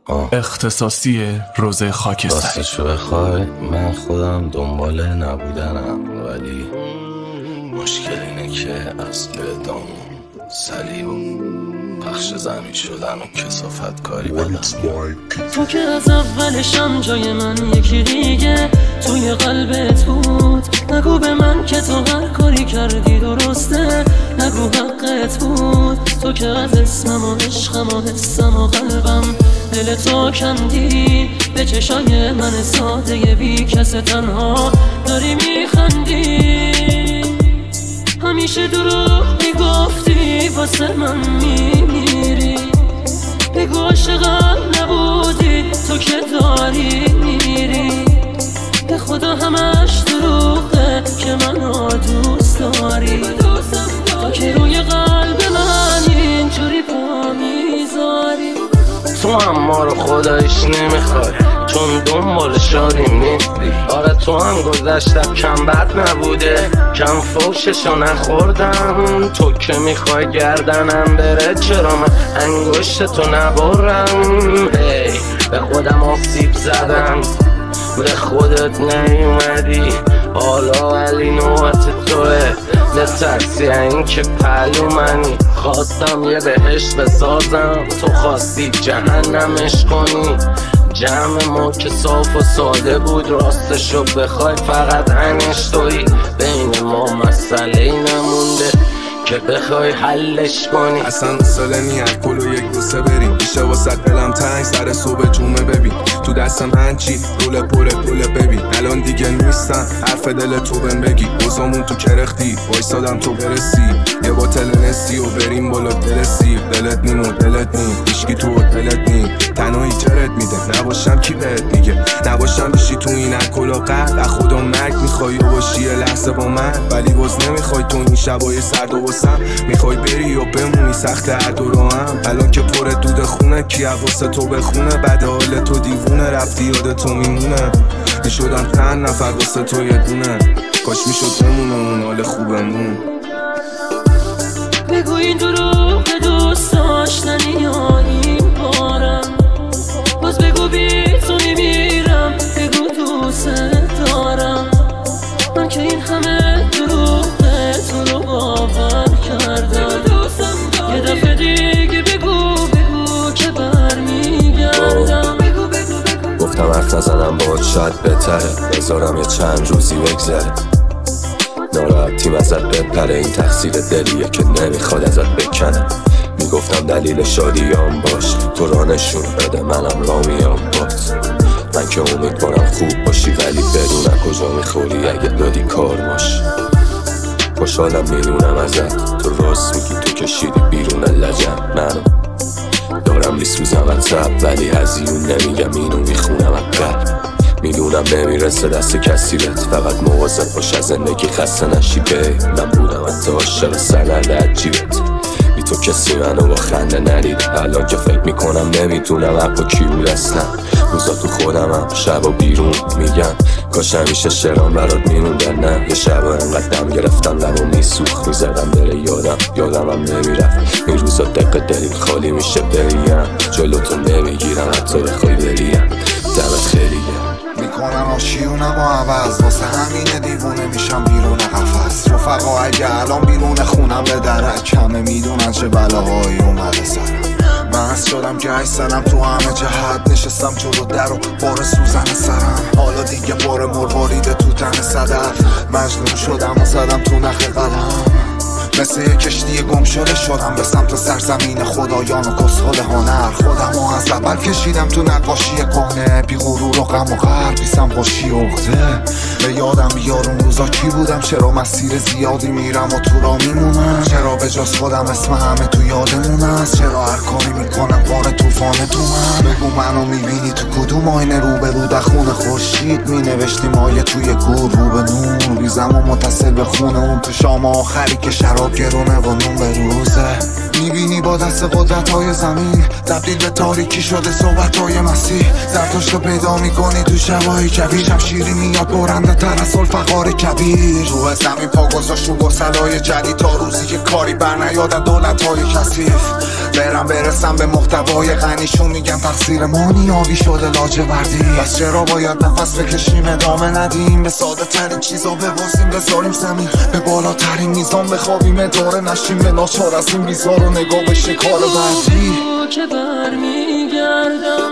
اختصاصی روز خاکستری. راستشو بخوای من خودم دنبال نبودنم، ولی مشکل اینه که از دامون سلیب پخش زمین شدن و کثافت کاری بدن. تو که از اولشم جای من یکی دیگه توی قلبت بود. نگو به من که تو هر کاری کردی درسته، نگو حقت بود. تو که از اسمم و عشقم و حسم و قلبم دل تو کندی. به چشای من ساده بی کس تنها داری میخندی. همیشه دروغ میگفتی واسه من میمیری. بگو عاشقم نبودی تو که داری میری. به خدا همش دروغه که منو دوست داری. تو که روی قلب من اینجوری پا میذاری. تو هم ما رو خدایش نمیخوای چون دنبال شادیم نیستی. آره تو هم گذشتم کم بد نبوده، کم فوششو نخوردم. تو که میخوای گردنم بره چرا من انگشت تو نبرم. به خودم آسیب زدم، به خودت نیومدی. حالا علی نوبت توه، نترسی این که پلو منی. خواستم یه بهشت بسازم، تو خواستی جهنمش کنی. جمع ما که صاف و ساده بود، راستشو بخوای فقط انش تویی. بین ما مسئله نمونده که بخوای حلش کنی. اصلا مسئله نی الکل و یک بوسه بریم. میشه واسه دلم تنگ سر صبح جمعه ببین. تو دست من چی رول پوله ببین. الان دیگه نیستن حرف دل تو بهم بگی. بازمون تو کرختی وایسادم تو برسی. یه باتل نسی و بریم بالا دلسی. دلت نیم و دلت نیم، هیچکی تو دلت نیم. تنهایی جرت میده نباشم کی بهت دیگه. نباشم بشی تو این الکل و قهر. از خدا مرگ میخوای و باشی یه لحظه با من، ولی باز نمیخوای تو این شبای سرد و واسم. میخوای بری و بمونی سخت هر دو رو هم. الان که پر دود خونه کی واسه تو بخونه. بعد حال تو دیوونه رفتی یاد تو میمونه. میشدم چند نفر واسه تو یه دونه. کاش میشد بمونه اون حال خوبمون. بگو این دروغ دوست داشتنی یا این بارم. باز بگو بی تو میمیرم. بگو دوست دارم. من که این همه دروغه تو رو باور کردم. یه دفعه دیگه بگو که برمیگردم. گفتم حرف نزنم باهات شاید بهتره، بذارم یه چند روزی بگذره. ناراحتیم ازت بپره، این تقصیر دلیه که نمیخواد ازت بکنه. میگفتم دلیل شادیام باش، تو راه نشون بده منم راه میام بات. من که امیدوارم خوب باشی ولی بدونم کجا میخوری اگه دادی کار باش. خوشحالم میدونم ازت، تو راست میگی تو کشیدی بیرون لجن. منو دارم میسوزم ازت ولی هزیون نمیگم اینو میخونم اقل. میدونم نمیرسه دست کسی بهت، فقط مواظب باش از زندگی خسته نشی بی. من بودم حتی عاشق سرنرد عجیبت، بی تو کسی منو با خنده ندید. الان که فکر میکنم نمیتونم حق کی بود اصلا. روزا تو خودمم شب و بیرون میگم کاش همیشه شعرام برات میموندن. نه یه شب انقدر دم گرفتم لبو میسوخت، میزدم بره یادمم نمیرفت. این روزا دق دلیم خالی میشه بریم، جلوتو نمیگیرم حتی بخوای بریم. دمت خیلی میکنم آشیونم و عوض، واسه همینه دیوونه میشم بیرون قفس. رفقا اگه الان بیرون خونم به درک همه میدونن چه بلاهایی اومده سرم. مست شدم که ایستادم تو همه جهت، نشستم جلو در و بار سوزن سرم. حالا دیگه بار مرواریده تو تن صدف، مجنون شدم و زدم تو نخ قلم. مثل یه کشتی گم شده شدم به سمت سرزمین خدایان و کسخل هنر. خودمو از اول کشیدم تو نقاشی کهنه، بی غرور و غم و قهر بیسم خوشی عقده. به یادم بیار اون روزا کی بودم، چرا مسیر زیادی میرم و تو را میمونم. چرا به جز خودم اسم همه تو یادمون است، چرا هر کاری میکنم بار طوفان تو من. بگو منو میبینی تو کدوم آینه، رو به رو در خون خورشید مینوشتی مایه توی گور رو به نور. ریزم و متصل به خونه اون تو شام آخری که شراب گرونه و نون به روزه. میبینی با دست قدرت‌های زمین تبدیل به تاریکی شده صحبت‌های مسیح. زرتشت رو پیدا میکنی تو شبای کویر، شمشیری میاد برنده تر از الفقار کبیر. روح زمین پا گذاشت رو گسلای جدید تا روزی که کاری بر نیاد دولت‌های کثیف. برسم به محتوای غنی دهنیشون میگم تقصیر ما نیابی شده لاجوردی. پس چرا باید نفس بکشیم ادامه ندیم؟ به ساده ترین چیزا ببازیم بذاریم زمین، به بالاترین میزان بخوابیم اداره نشیم، به ناچار از این بیزار و نگاه به شکار بعدی که برمیگردم